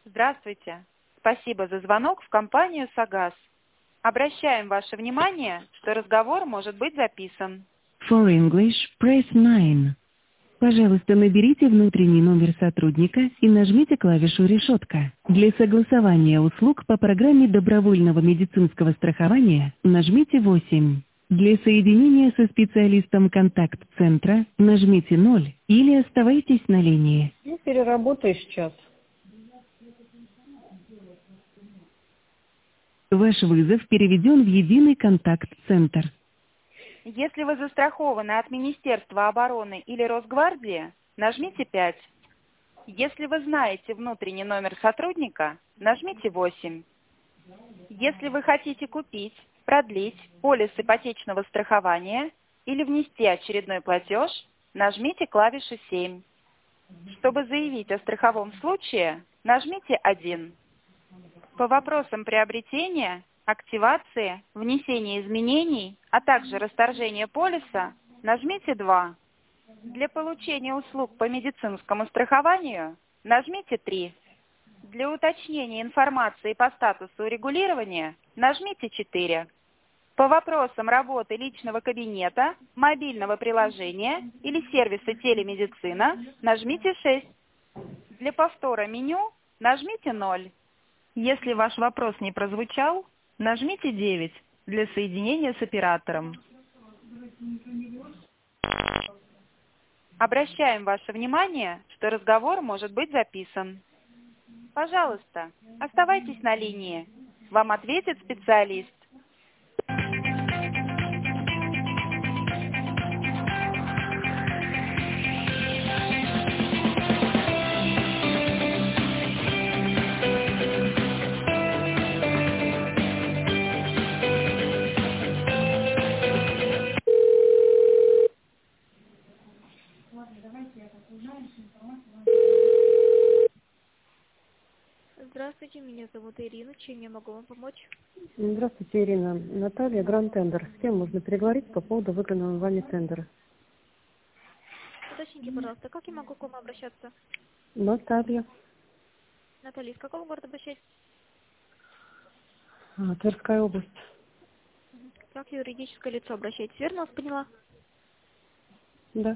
Здравствуйте. Спасибо за звонок в компанию «Сагаз». Обращаем ваше внимание, что разговор может быть записан. For English, press 9. Пожалуйста, наберите внутренний номер сотрудника и нажмите клавишу «Решетка». Для согласования услуг по программе добровольного медицинского страхования нажмите 8. Для соединения со специалистом контакт-центра нажмите 0 или оставайтесь на линии. Ну, переработай сейчас. Ваш вызов переведен в единый контакт-центр. Если вы застрахованы от Министерства обороны или Росгвардии, нажмите 5. Если вы знаете внутренний номер сотрудника, нажмите 8. Если вы хотите купить, продлить полис ипотечного страхования или внести очередной платеж, нажмите клавишу 7. Чтобы заявить о страховом случае, нажмите 1. По вопросам приобретения, активации, внесения изменений, а также расторжения полиса, нажмите 2. Для получения услуг по медицинскому страхованию нажмите 3. Для уточнения информации по статусу регулирования нажмите 4. По вопросам работы личного кабинета, мобильного приложения или сервиса телемедицина нажмите 6. Для повтора меню нажмите 0. Если ваш вопрос не прозвучал, нажмите 9 для соединения с оператором. Обращаем ваше внимание, что разговор может быть записан. Пожалуйста, оставайтесь на линии. Вам ответит специалист. Здравствуйте, меня зовут Ирина. Чем я могу вам помочь? Здравствуйте, Ирина. Наталья, Гранд Тендер. С кем можно переговорить по поводу выигранного вами тендера? Уточните, пожалуйста, как я могу к вам обращаться? Наталья. Наталья, из какого города обращаетесь? Тверская область. Как юридическое лицо обращаетесь? Верно вас поняла? Да.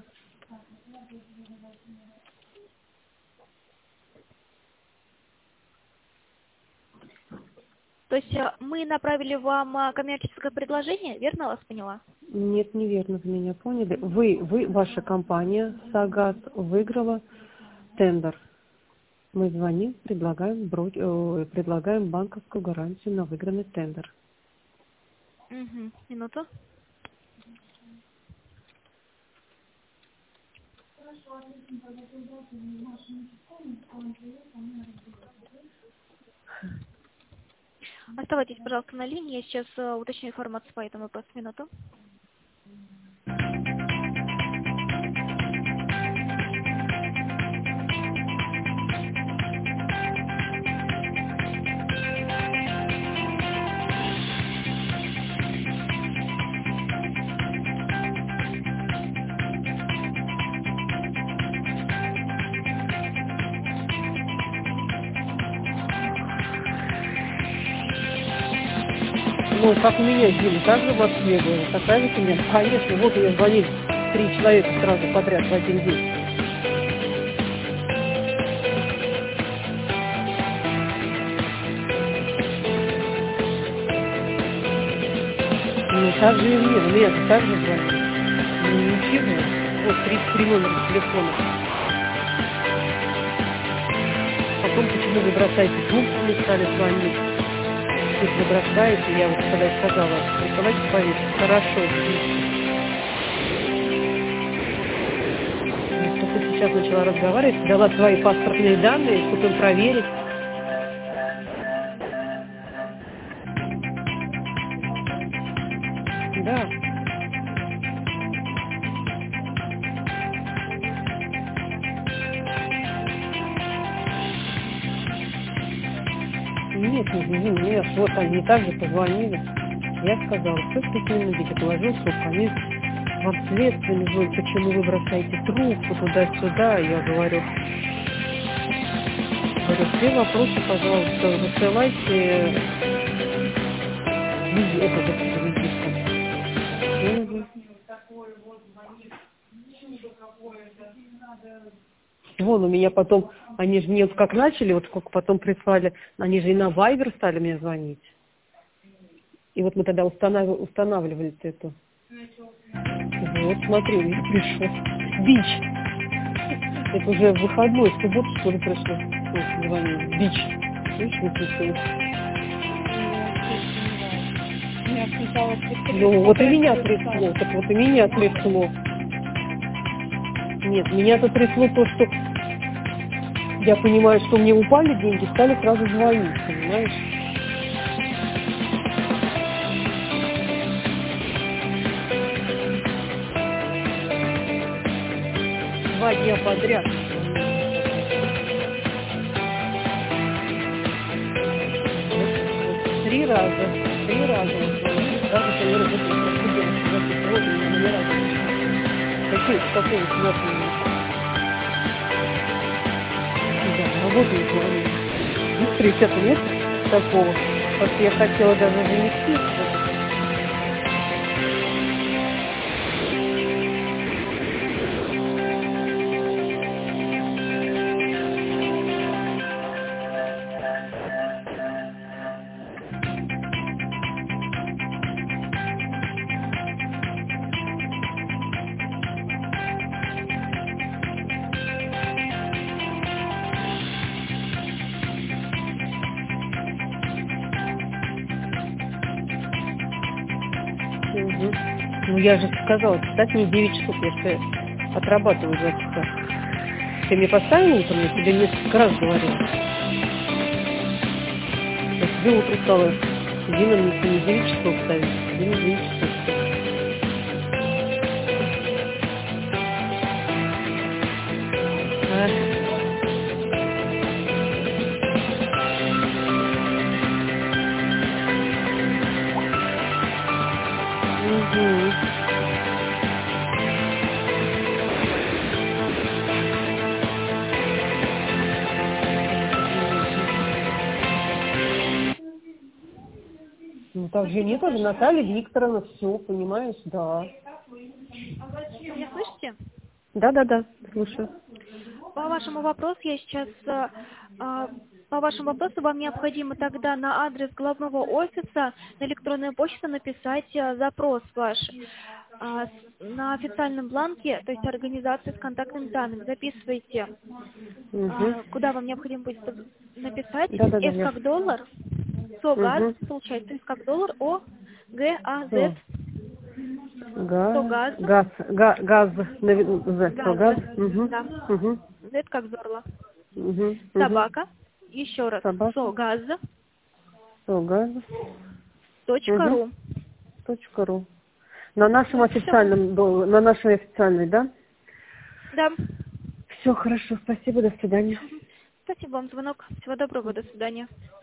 То есть мы направили вам коммерческое предложение, верно вас поняла? Нет, неверно вы меня поняли. Ваша компания «Сагаз» выиграла тендер. Мы звоним, предлагаем банковскую гарантию на выигранный тендер. Угу. Минуту. Оставайтесь, пожалуйста, на линии. Я сейчас уточню информацию по этому вопросу. Минуту. Ну, как у меня, Дима, так же в Москве было. Такая же семья. Конечно, вот мне звонили 3 человека сразу подряд в один день. Ну, так же и мне так же звонили. Ну, ничего. Вот, 33 номера телефона. Потом почему вы бросаете трубку, мне стали звонить. Если вы бросаете, я вот когда сказала, давайте повесить, хорошо. Только сейчас начала разговаривать, дала свои паспортные данные, чтобы им проверить. Да. Нет, вот они также позвонили. Я сказала, что с таким идите, положил трубку. Они вам следствие звонят, почему вы бросаете трубку туда-сюда. Я говорю, говорю, все вопросы, пожалуйста, высылайте. Вон у меня потом, они же мне вот как начали, вот сколько потом прислали, они же и на Viber стали мне звонить. И вот мы тогда устанавливали эту. Вот, смотри, пришел. Бич. Это уже в выходной, в субботу, что ли, пришло. Звонили. Бич. Видишь, выключилось. Ну, вот и меня трясло, так вот и меня трясло. Нет, меня-то трясло то, что я понимаю, что мне упали деньги, стали сразу звонить, понимаешь? Два дня подряд. 3 раза. 3 раза. Даже когда я работаю на какого связано? Да, работаю с вами. Быстрее сейчас нет такого. Потому я хотела даже занести. Угу. Ну, я же сказала, кстати, мне 9 часов, я же отрабатываю 2 часа. Ты мне поставил утром, я тебе несколько раз говорила. Я тебе утром сказала, Дина, мне не 9 часов ставить, Дина 9 часов. Ну, так же нет, это Наталья Викторовна, все, понимаешь, да. Меня слышите? Да, слушаю. По вашему вопросу я сейчас... По вашему вопросу вам необходимо тогда на адрес главного офиса на электронную почту написать запрос ваш на официальном бланке, то есть организации с контактными данными. Записывайте, куда вам необходимо будет написать. С как доллар, СОГАЗ, получается, С как доллар, О, Г, А, З. Газ. Z как зорла. Собака. Еще раз. СОГАЗ. .ру. На нашем официальном, на нашей официальной, да? Да. Все хорошо, спасибо, до свидания. Спасибо вам, звонок. Всего доброго, до свидания.